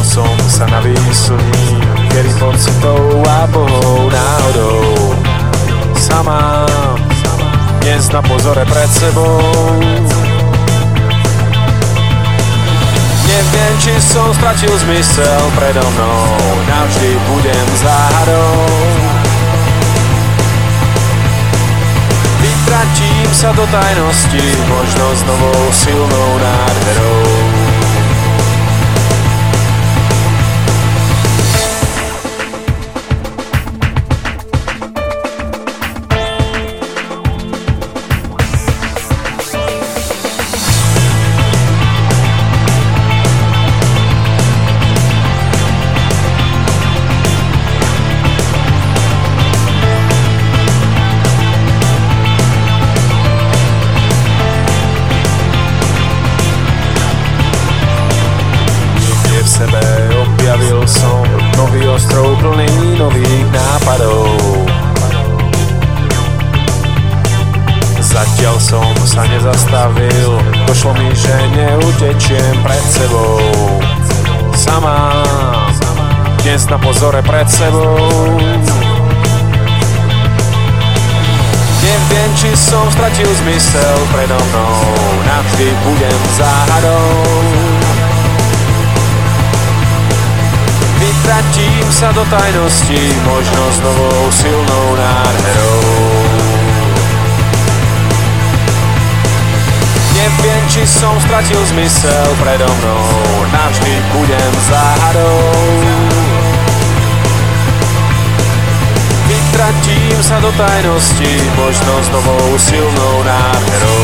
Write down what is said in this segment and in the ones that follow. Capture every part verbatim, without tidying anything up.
som sa na výslní, kedy pocitou a bohou náhodou sama dnes na pozore pred sebou. Neviem, či som stratil zmysel predo mnou, navždy budem záhadou. Vytratím sa do tajnosti, možno s novou silnou nádherou. Objavil som nový ostrov plný nových nápadov. Zatiaľ som sa nezastavil, došlo mi, že neutečiem pred sebou. Sama dnes na pozore pred sebou. Neviem, či som stratil zmysel predo mnou, navždy budem záhadou. Vytratím sa do tajnosti, možno s novou silnou nádherou. Neviem, či som stratil zmysel predo mnou, navždy budem záhadou. Vytratím sa do tajnosti, možno s novou silnou nádherou.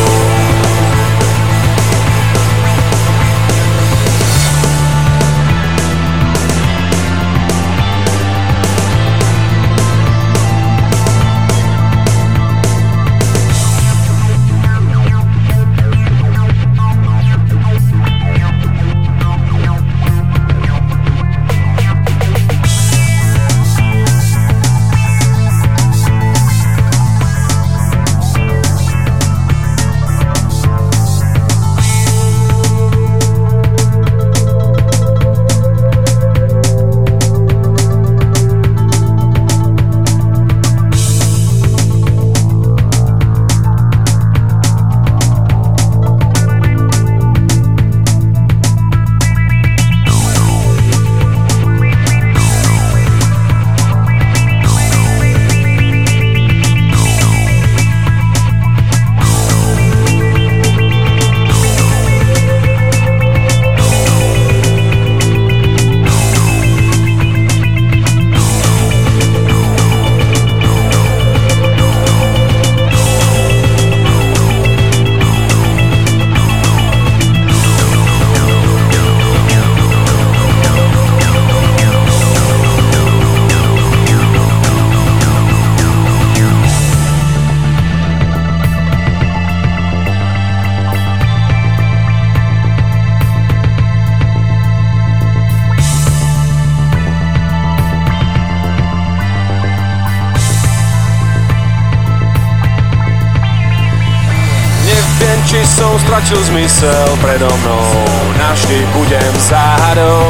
Či som stratil zmysel predo mnou, navždy budem záhadou.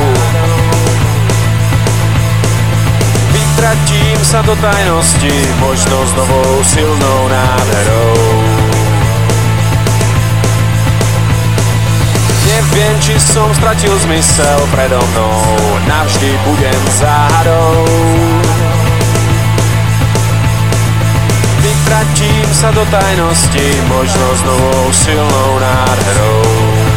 Vytratím sa do tajnosti, možno s novou silnou nádherou. Neviem, či som stratil zmysel predo mnou, navždy budem záhadou. Vytratím sa do tajnosti, možno s novou silnou nádherou.